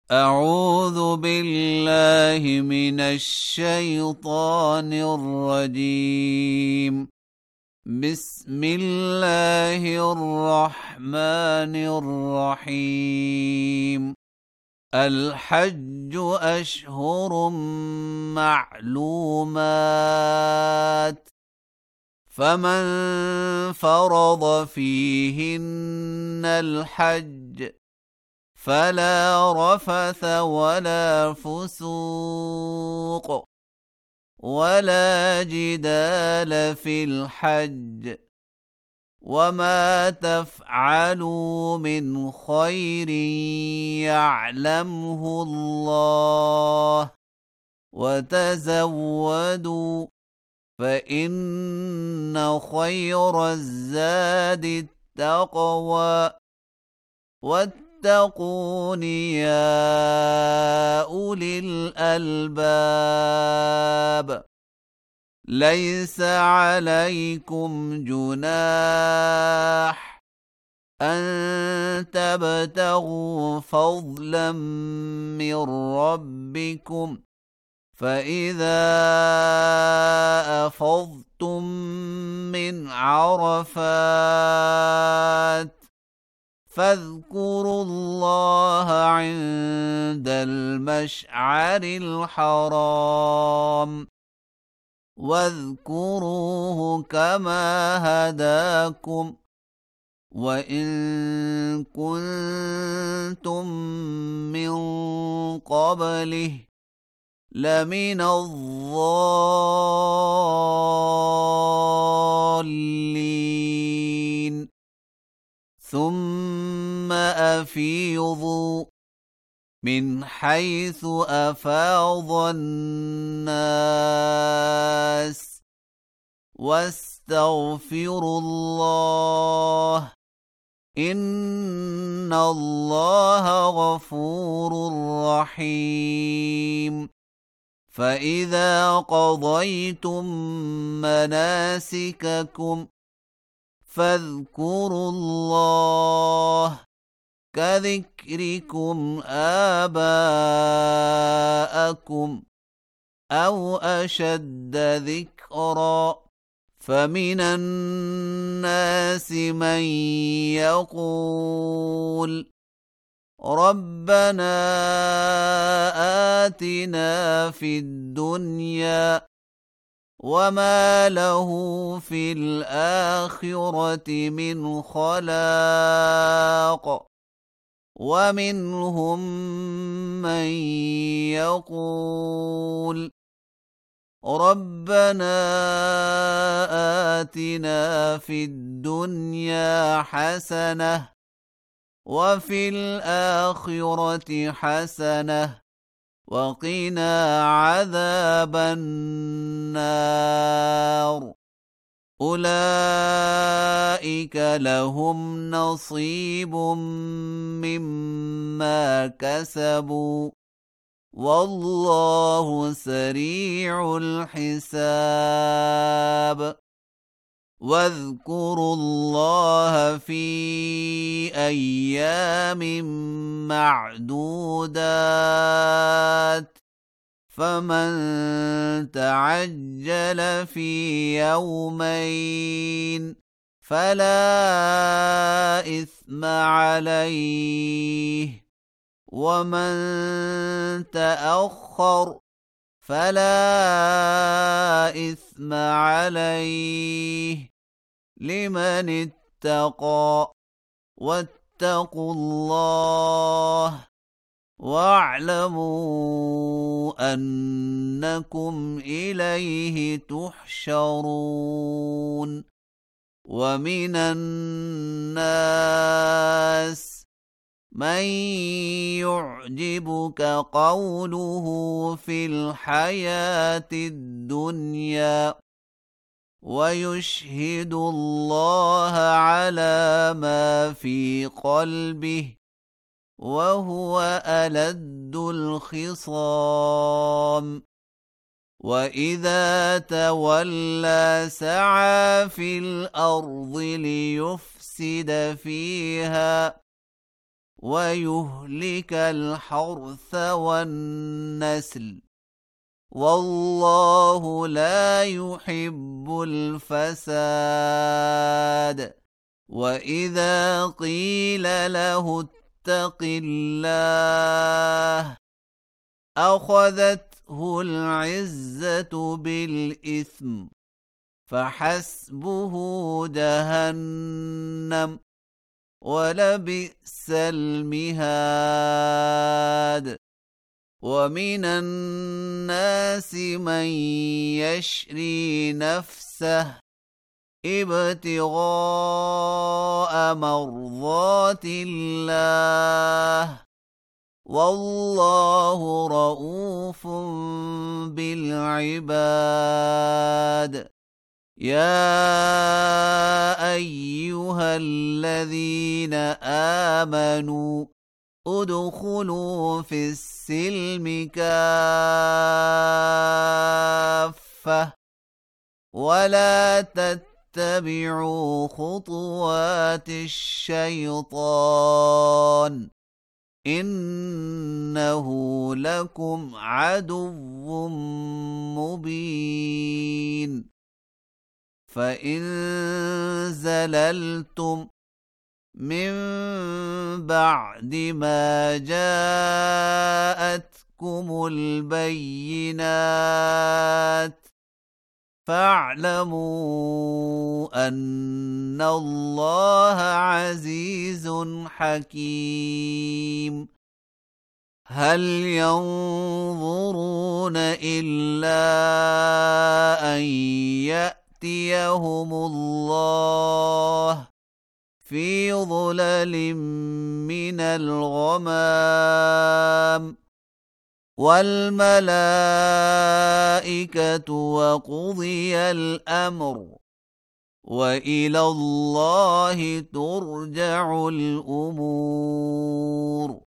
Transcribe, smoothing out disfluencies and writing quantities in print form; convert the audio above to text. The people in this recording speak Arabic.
أعوذ بالله من الشيطان الرجيم. بسم الله الرحمن الرحيم. الحج أشهر معلومات، فمن فرض فيهن الحج فلا رفث ولا فسوق ولا جدال في الحج، وما تفعلوا من خير يعلمه الله، وتزودوا فإن خير الزاد التقوى، واتقون يا أولي الألباب. ليس عليكم جناح أن تبتغوا فضلا من ربكم، فإذا أفضتم من عرفات فاذكروا الله عند المشعر الحرام، واذكروه كما هداكم وإن كنتم من قبله لمن الضالين. ثم أفيضوا من حيث أفاض الناس واستغفروا الله، إن الله غفور رحيم. فإذا قضيتم مناسككم فاذكروا الله كذكركم آباءكم أو أشد ذكرا. فمن الناس من يقول ربنا آتنا في الدنيا وما له في الآخرة من خلاق، ومنهم من يقول ربنا آتنا في الدنيا حسنة وفي الآخرة حسنة وقنا عذاب النار. أولئك لهم نصيب مما كسبوا والله سريع الحساب. واذكروا الله في أيام معدودات، فمن تعجل في يومين فلا إثم عليه، ومن تأخر فلا إثم عليه، لمن اتقى. واتقوا الله واعلموا أنكم إليه تحشرون. ومن الناس من يعجبك قوله في الحياة الدنيا ويشهد الله على ما في قلبه وهو ألد الخصام. وإذا تولى سعى في الأرض ليفسد فيها ويهلك الحرث والنسل، والله لا يحب الفساد. وإذا قيل له اتق الله أخذته العزة بالإثم فحسبه جهنم ولبئس المهاد. ومن الناس من يشري نفسه ابتغاء مرضات الله، والله رؤوف بالعباد. يا أيها الذين آمنوا ادخلوا في السلم كافة ولا تتبعوا خطوات الشيطان إنه لكم عدو مبين. فإن زللتم من بعد ما جاءتكم البينات فاعلموا أن الله عزيز حكيم. هل ينظرون إلا أن يأتيهم الله في ظلل من الغمام والملائكة وقضي الأمر وإلى الله ترجع الأمور.